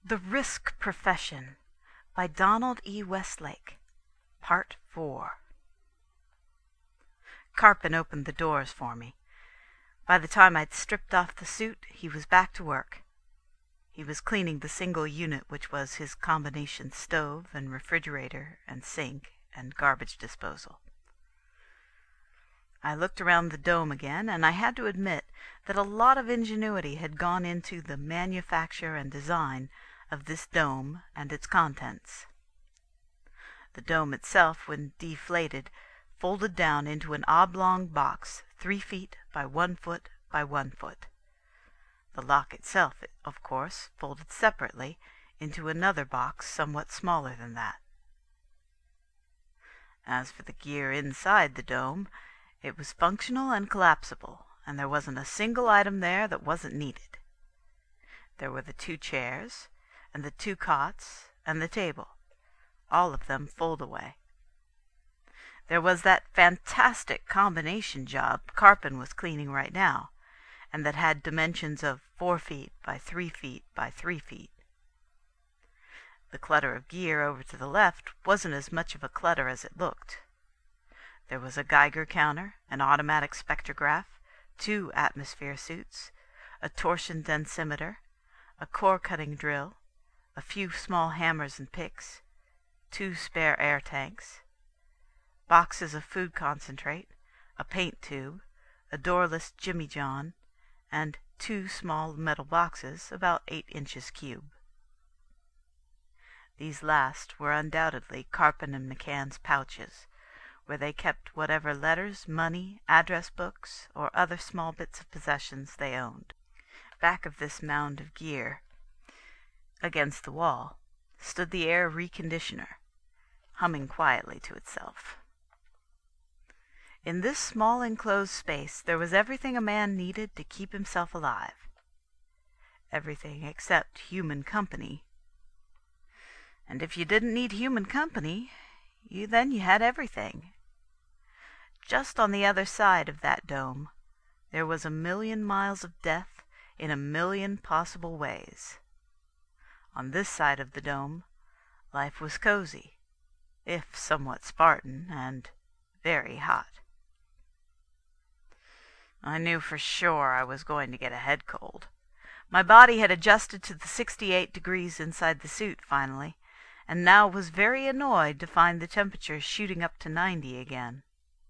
The Risk Profession by Donald E. Westlake. Part 4. Carpin opened the doors for me. By the time I'd stripped off the suit, he was back to work. He was cleaning the single unit which was his combination stove and refrigerator and sink and garbage disposal. I looked around the dome again, and I had to admit that a lot of ingenuity had gone into the manufacture and design of this dome and its contents. The dome itself, when deflated, folded down into an oblong box 3 feet by 1 foot by 1 foot. The lock itself, of course, folded separately into another box somewhat smaller than that. As for the gear inside the dome, it was functional and collapsible, and there wasn't a single item there that wasn't needed. There were the 2 chairs, and the 2 cots, and the table, all of them fold-away. There was that fantastic combination job Carpin was cleaning right now, and that had dimensions of 4 feet by 3 feet by 3 feet. The clutter of gear over to the left wasn't as much of a clutter as it looked. There was a Geiger counter, an automatic spectrograph, 2 atmosphere suits, a torsion densimeter, a core-cutting drill, a few small hammers and picks, 2 spare air tanks, boxes of food concentrate, a paint tube, a doorless Jimmy John, and 2 small metal boxes about 8 inches cube. These last were undoubtedly Carpin and McCann's pouches, where they kept whatever letters, money, address books, or other small bits of possessions they owned. Back of this mound of gear, against the wall, stood the air reconditioner, humming quietly to itself. In this small enclosed space there was everything a man needed to keep himself alive. Everything except human company. And if you didn't need human company, then you had everything. Just on the other side of that dome, there was 1,000,000 miles of death in 1,000,000 possible ways. On this side of the dome, life was cozy, if somewhat Spartan, and very hot. I knew for sure I was going to get a head cold. My body had adjusted to the 68 degrees inside the suit finally, and now was very annoyed to find the temperature shooting up to 90 again.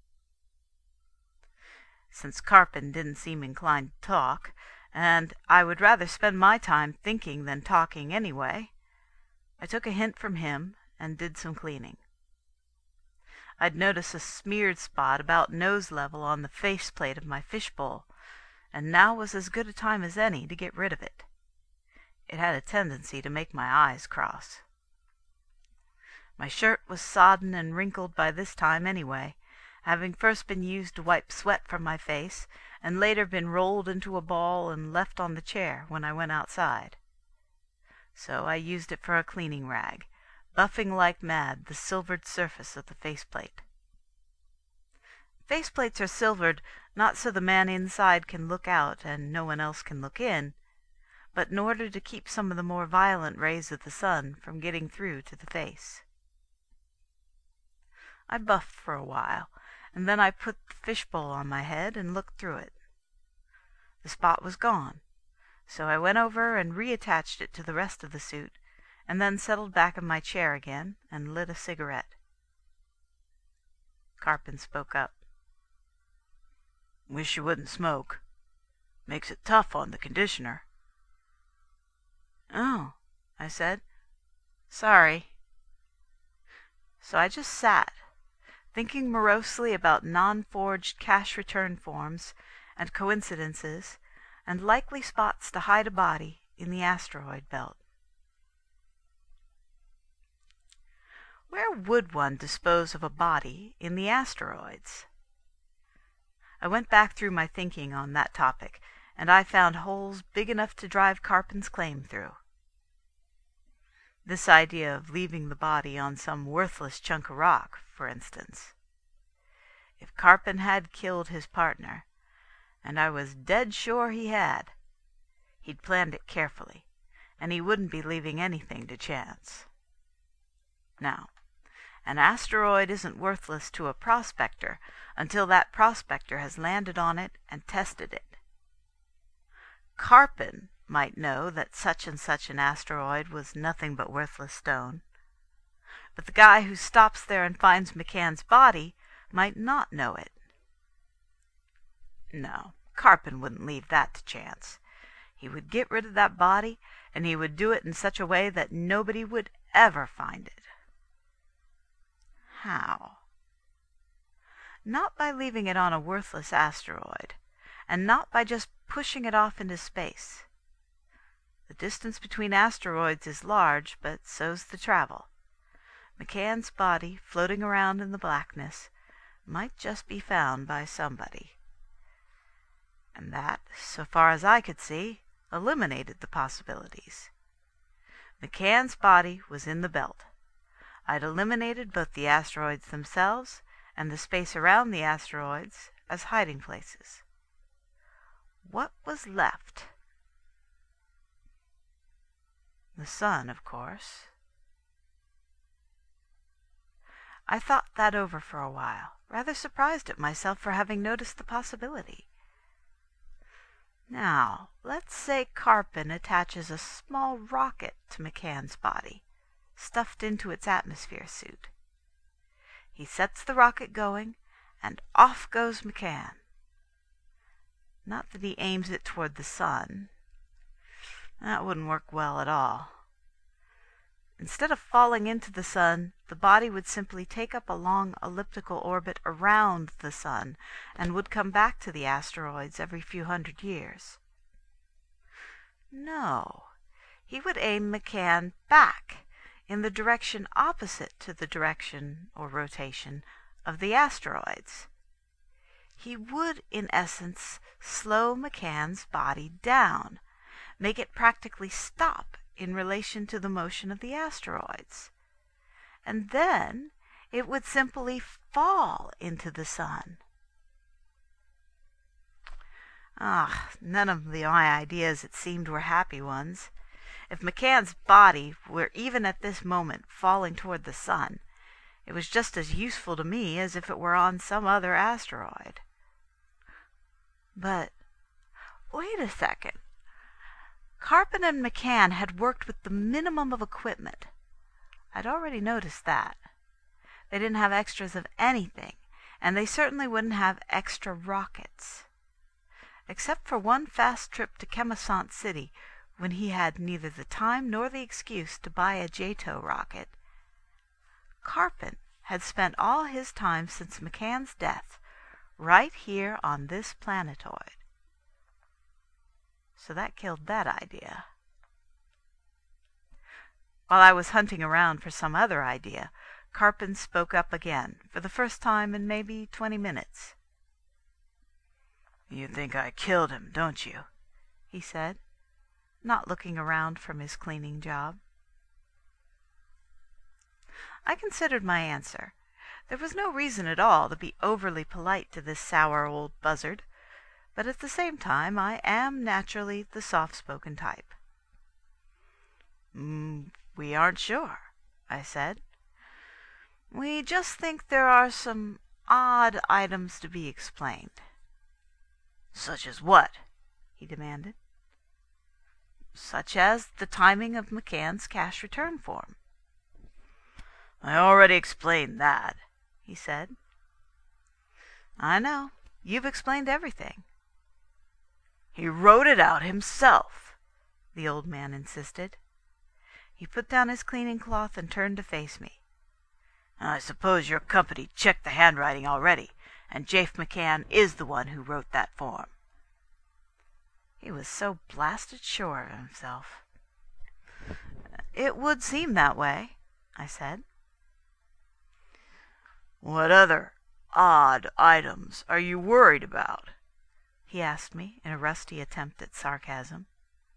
Since Carpin didn't seem inclined to talk, and I would rather spend my time thinking than talking anyway, I took a hint from him and did some cleaning. I'd noticed a smeared spot about nose level on the faceplate of my fishbowl, and now was as good a time as any to get rid of it. It had a tendency to make my eyes cross. My shirt was sodden and wrinkled by this time anyway, having first been used to wipe sweat from my face, and later been rolled into a ball and left on the chair when I went outside. So I used it for a cleaning rag, buffing like mad the silvered surface of the faceplate. Faceplates are silvered not so the man inside can look out and no one else can look in, but in order to keep some of the more violent rays of the sun from getting through to the face. I buffed for a while, and then I put the fishbowl on my head and looked through it. The spot was gone, so I went over and reattached it to the rest of the suit, and then settled back in my chair again and lit a cigarette. Carpin spoke up. "Wish you wouldn't smoke. Makes it tough on the conditioner." "Oh," I said. "Sorry." So I just sat, thinking morosely about non-forged cash return forms and coincidences and likely spots to hide a body in the asteroid belt. Where would one dispose of a body in the asteroids? I went back through my thinking on that topic, and I found holes big enough to drive Carpin's claim through. This idea of leaving the body on some worthless chunk of rock, for instance. If Carpin had killed his partner, and I was dead sure he had, he'd planned it carefully, and he wouldn't be leaving anything to chance. Now, an asteroid isn't worthless to a prospector until that prospector has landed on it and tested it. Carpin might know that such and such an asteroid was nothing but worthless stone, but the guy who stops there and finds McCann's body might not know it. No, Carpin wouldn't leave that to chance. He would get rid of that body, and he would do it in such a way that nobody would ever find it. How? Not by leaving it on a worthless asteroid, and not by just pushing it off into space. The distance between asteroids is large, but so's the travel. McCann's body, floating around in the blackness, might just be found by somebody. And that, so far as I could see, eliminated the possibilities. McCann's body was in the belt. I'd eliminated both the asteroids themselves and the space around the asteroids as hiding places. What was left? The sun, of course. I thought that over for a while, rather surprised at myself for having noticed the possibility. Now, let's say Carpin attaches a small rocket to McCann's body, stuffed into its atmosphere suit. He sets the rocket going, and off goes McCann. Not that he aims it toward the sun. That wouldn't work well at all. Instead of falling into the sun, the body would simply take up a long elliptical orbit around the sun and would come back to the asteroids every few hundred years. No, he would aim McCann back in the direction opposite to the direction or rotation of the asteroids. He would, in essence, slow McCann's body down, make it practically stop in relation to the motion of the asteroids. And then it would simply fall into the sun. None of my ideas, it seemed, were happy ones. If McCann's body were even at this moment falling toward the sun, it was just as useful to me as if it were on some other asteroid. But wait a second. Carpin and McCann had worked with the minimum of equipment. I'd already noticed that. They didn't have extras of anything, and they certainly wouldn't have extra rockets. Except for one fast trip to Chemisant City, when he had neither the time nor the excuse to buy a JATO rocket, Carpin had spent all his time since McCann's death right here on this planetoid. So that killed that idea. While I was hunting around for some other idea, Carpin spoke up again, for the first time in maybe 20 minutes. "You think I killed him, don't you?" he said, not looking around from his cleaning job. I considered my answer. There was no reason at all to be overly polite to this sour old buzzard, but at the same time I am naturally the soft-spoken type. "We aren't sure," I said. "We just think there are some odd items to be explained." "Such as what?" he demanded. "Such as the timing of McCann's cash return form." "I already explained that," he said. "I know. You've explained everything." "He wrote it out himself," the old man insisted. He put down his cleaning cloth and turned to face me. "I suppose your company checked the handwriting already, and Jafe McCann is the one who wrote that form." He was so blasted sure of himself. "It would seem that way," I said. "What other odd items are you worried about?" he asked me in a rusty attempt at sarcasm.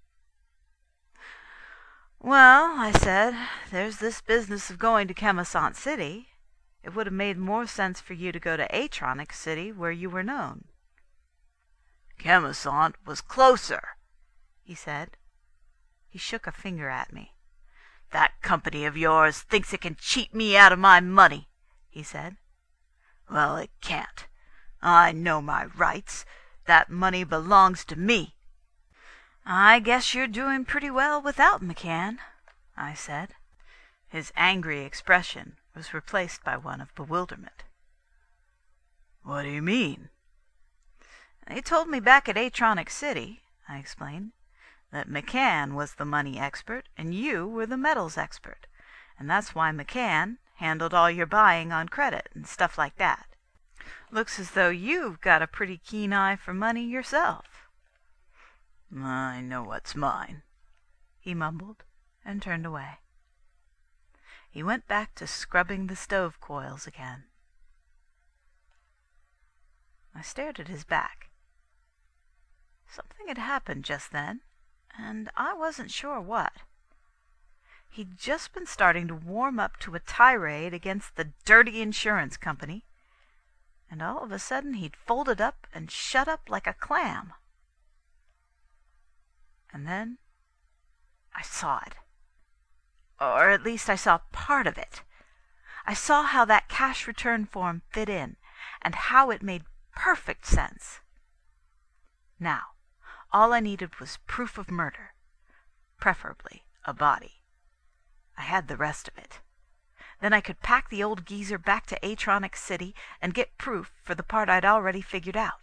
"Well," I said, "there's this business of going to Chemisant City. It would have made more sense for you to go to Atronics City, where you were known." "Chemisant was closer," he said. He shook a finger at me. "That company of yours thinks it can cheat me out of my money," he said. "Well, it can't. I know my rights. That money belongs to me." "I guess you're doing pretty well without McCann," I said. His angry expression was replaced by one of bewilderment. "What do you mean?" "They told me back at Atronics City," I explained, "that McCann was the money expert and you were the metals expert, and that's why McCann handled all your buying on credit and stuff like that. Looks as though you've got a pretty keen eye for money yourself." "I know what's mine," he mumbled, and turned away. He went back to scrubbing the stove coils again. I stared at his back. Something had happened just then, and I wasn't sure what. He'd just been starting to warm up to a tirade against the dirty insurance company, and all of a sudden he'd folded up and shut up like a clam. And then I saw it. Or at least I saw part of it. I saw how that cash return form fit in, and how it made perfect sense. Now, all I needed was proof of murder, preferably a body. I had the rest of it. Then I could pack the old geezer back to Atronics City and get proof for the part I'd already figured out.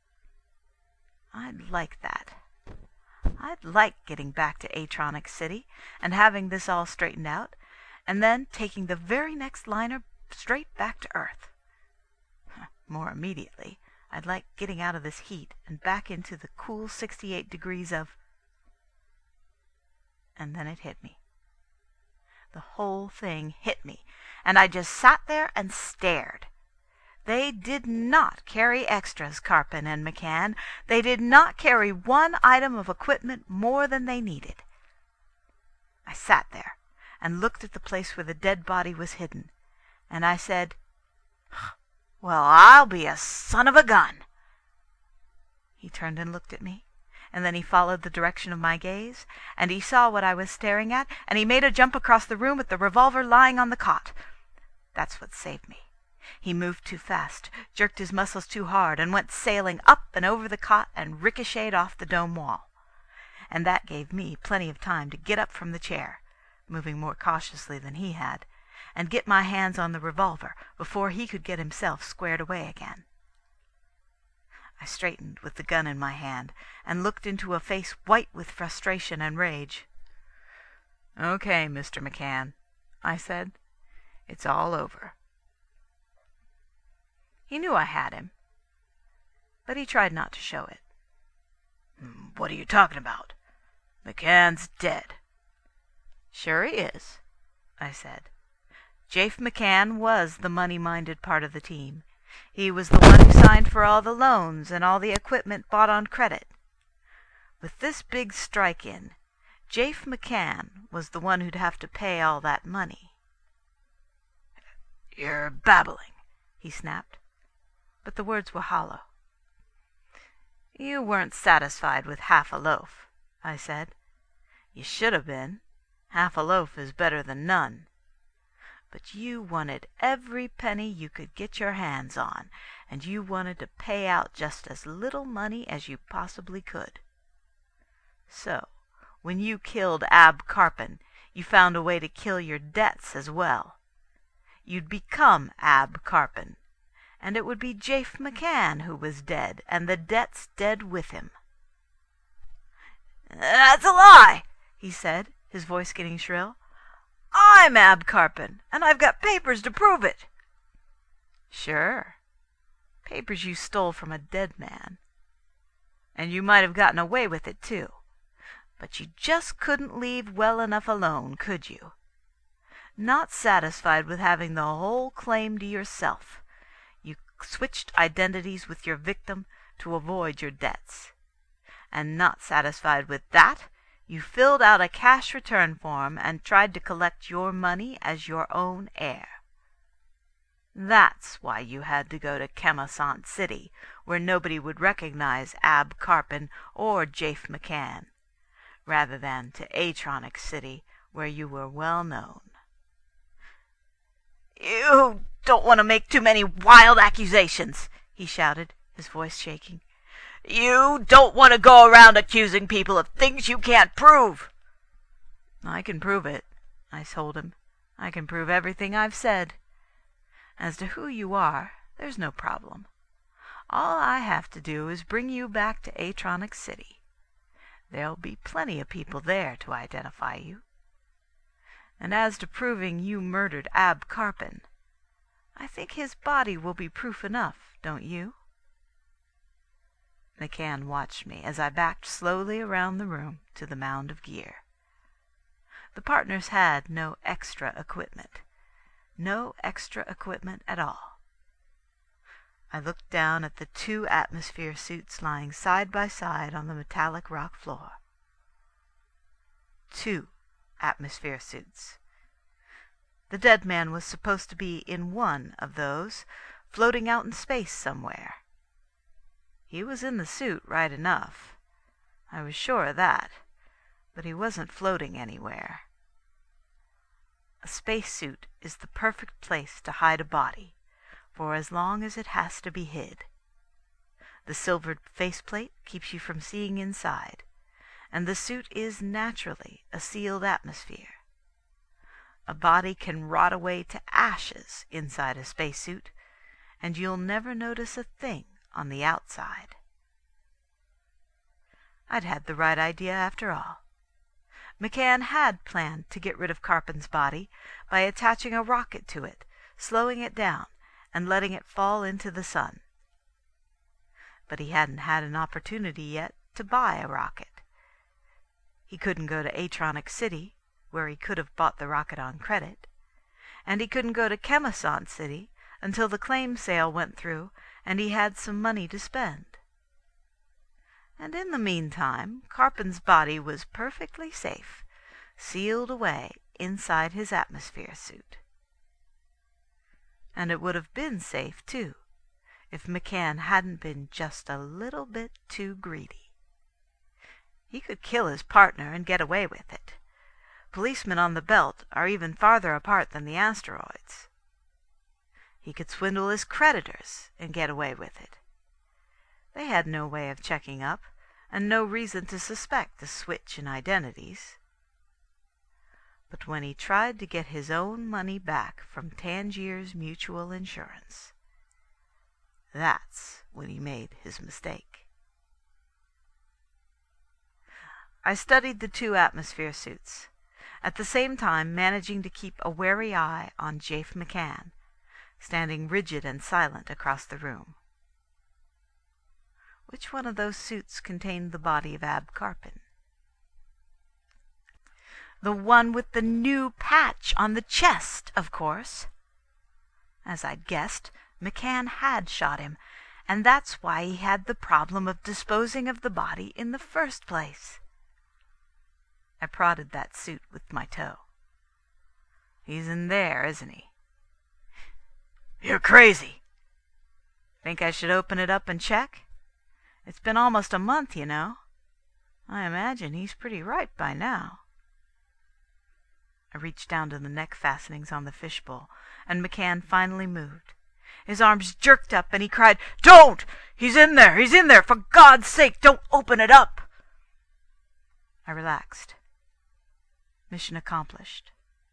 I'd like that. I'd like getting back to Atronics City and having this all straightened out, and then taking the very next liner straight back to Earth. More immediately, I'd like getting out of this heat and back into the cool 68 degrees of... And then it hit me. The whole thing hit me, and I just sat there and stared. They did not carry extras, Carpin and McCann. They did not carry one item of equipment more than they needed. I sat there and looked at the place where the dead body was hidden, and I said, "Well, I'll be a son of a gun." He turned and looked at me, and then he followed the direction of my gaze, and he saw what I was staring at, and he made a jump across the room with the revolver lying on the cot. That's what saved me. He moved too fast, jerked his muscles too hard, and went sailing up and over the cot and ricocheted off the dome wall. And that gave me plenty of time to get up from the chair, moving more cautiously than he had, and get my hands on the revolver before he could get himself squared away again. I straightened with the gun in my hand and looked into a face white with frustration and rage. "Okay, Mr. McCann," I said. "It's all over." He knew I had him, but he tried not to show it. "What are you talking about? McCann's dead." "Sure he is," I said. "Jafe McCann was the money-minded part of the team. He was the one who signed for all the loans and all the equipment bought on credit. With this big strike in, Jafe McCann was the one who'd have to pay all that money." "You're babbling," he snapped, but the words were hollow. "You weren't satisfied with half a loaf," I said. "You should have been. Half a loaf is better than none. But you wanted every penny you could get your hands on, and you wanted to pay out just as little money as you possibly could. So, when you killed Ab Carpin, you found a way to kill your debts as well. You'd become Ab Carpin, and it would be Jafe McCann who was dead, and the debts dead with him." "That's a lie," he said, his voice getting shrill. "I'm Ab Carpin, and I've got papers to prove it." "Sure. Papers you stole from a dead man. And you might have gotten away with it, too. But you just couldn't leave well enough alone, could you? Not satisfied with having the whole claim to yourself, you switched identities with your victim to avoid your debts. And not satisfied with that, you filled out a cash return form and tried to collect your money as your own heir. That's why you had to go to Chemisant City, where nobody would recognize Ab Carpin or Jafe McCann. rather than to Atronics City, where you were well known." "You don't want to make too many wild accusations," he shouted, his voice shaking. "You don't want to go around accusing people of things you can't prove." "I can prove it," I told him. "I can prove everything I've said. As to who you are, there's no problem. All I have to do is bring you back to Atronics City. There'll be plenty of people there to identify you. And as to proving you murdered Ab Karpin, I think his body will be proof enough, don't you?" McCann watched me as I backed slowly around the room to the mound of gear. The partners had no extra equipment. No extra equipment at all. I looked down at the 2 atmosphere suits lying side by side on the metallic rock floor. 2 atmosphere suits. The dead man was supposed to be in one of those, floating out in space somewhere. He was in the suit right enough. I was sure of that. But he wasn't floating anywhere. A spacesuit is the perfect place to hide a body, for as long as it has to be hid. The silvered faceplate keeps you from seeing inside, and the suit is naturally a sealed atmosphere. A body can rot away to ashes inside a spacesuit, and you'll never notice a thing on the outside. I'd had the right idea after all. McCann had planned to get rid of Karpin's body by attaching a rocket to it, slowing it down, and letting it fall into the sun. But he hadn't had an opportunity yet to buy a rocket. He couldn't go to Atronics City, where he could have bought the rocket on credit, and he couldn't go to Chemisant City until the claim sale went through and he had some money to spend. And in the meantime, Karpin's body was perfectly safe, sealed away inside his atmosphere suit. And it would have been safe, too, if McCann hadn't been just a little bit too greedy. He could kill his partner and get away with it. Policemen on the belt are even farther apart than the asteroids. He could swindle his creditors and get away with it. They had no way of checking up, and no reason to suspect a switch in identities. But when he tried to get his own money back from Tangier's Mutual Insurance, that's when he made his mistake. I studied the 2 atmosphere suits, at the same time managing to keep a wary eye on Jafe McCann, standing rigid and silent across the room. Which one of those suits contained the body of Ab Karpin? The one with the new patch on the chest, of course. As I'd guessed, McCann had shot him, and that's why he had the problem of disposing of the body in the first place. I prodded that suit with my toe. "He's in there, isn't he?" "You're crazy." "Think I should open it up and check? It's been almost a month, you know. I imagine he's pretty ripe by now." I reached down to the neck fastenings on the fishbowl, and McCann finally moved. His arms jerked up, and he cried, "Don't! He's in there! He's in there! For God's sake, don't open it up!" I relaxed. Mission accomplished.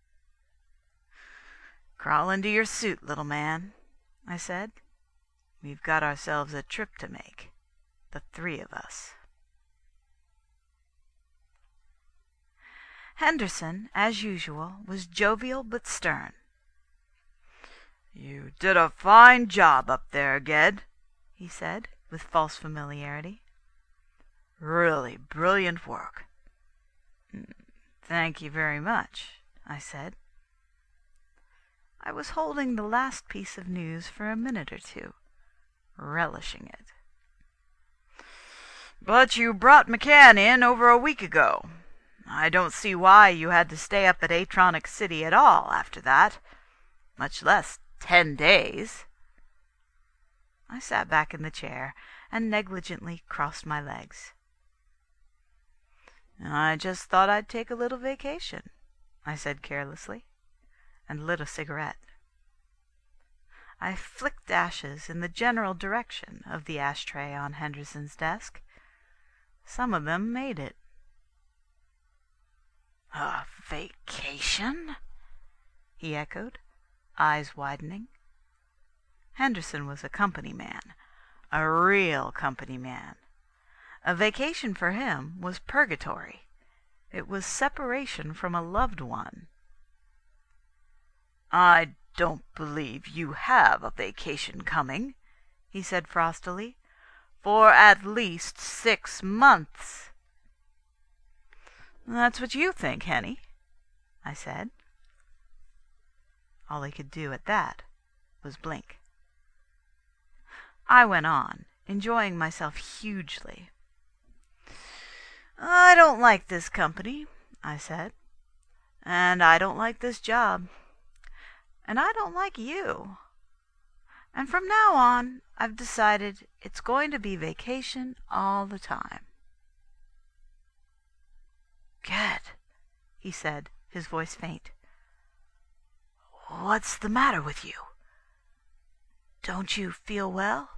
"Crawl into your suit, little man," I said. "We've got ourselves a trip to make, the 3 of us." Henderson, as usual, was jovial but stern. "You did a fine job up there, Ged," he said, with false familiarity. "Really brilliant work." "Thank you very much," I said. I was holding the last piece of news for a minute or two, relishing it. "But you brought McCann in over a week ago. I don't see why you had to stay up at Atronics City at all after that, much less 10 days. I sat back in the chair and negligently crossed my legs. "I just thought I'd take a little vacation," I said carelessly, and lit a cigarette. I flicked ashes in the general direction of the ashtray on Henderson's desk. Some of them made it. "A vacation?" he echoed, eyes widening. Henderson was a company man, a real company man. A vacation for him was purgatory. It was separation from a loved one. "I don't believe you have a vacation coming," he said frostily, "for at least 6 months." "That's what you think, Henny," I said. All he could do at that was blink. I went on, enjoying myself hugely. "I don't like this company," I said. "And I don't like this job. And I don't like you. And from now on, I've decided it's going to be vacation all the time." "Good," he said, his voice faint. "What's the matter with you? Don't you feel well?"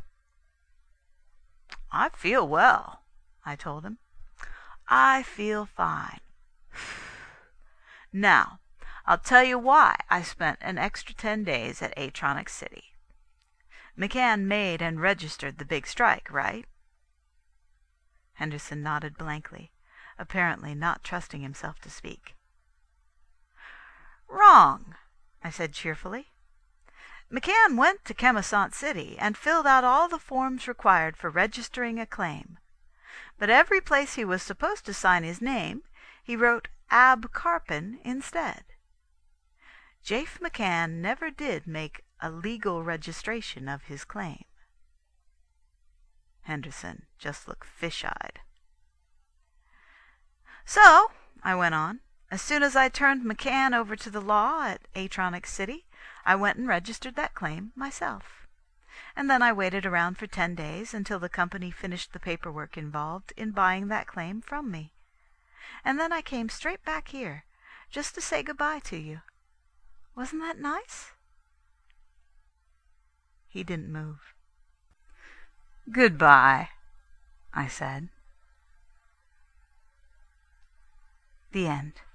"I feel well," I told him. "I feel fine. Now, I'll tell you why I spent an extra 10 days at Atronics City. McCann made and registered the big strike, right?" Henderson nodded blankly, apparently not trusting himself to speak. "Wrong," I said cheerfully. "McCann went to Chemisant City and filled out all the forms required for registering a claim. But every place he was supposed to sign his name, he wrote Ab Karpin instead. Jafe McCann never did make a legal registration of his claim." Henderson just looked fish-eyed. "So," I went on, "as soon as I turned McCann over to the law at Atronics City, I went and registered that claim myself. And then I waited around for 10 days until the company finished the paperwork involved in buying that claim from me. And then I came straight back here, just to say goodbye to you. Wasn't that nice?" He didn't move. "Goodbye," I said. The end.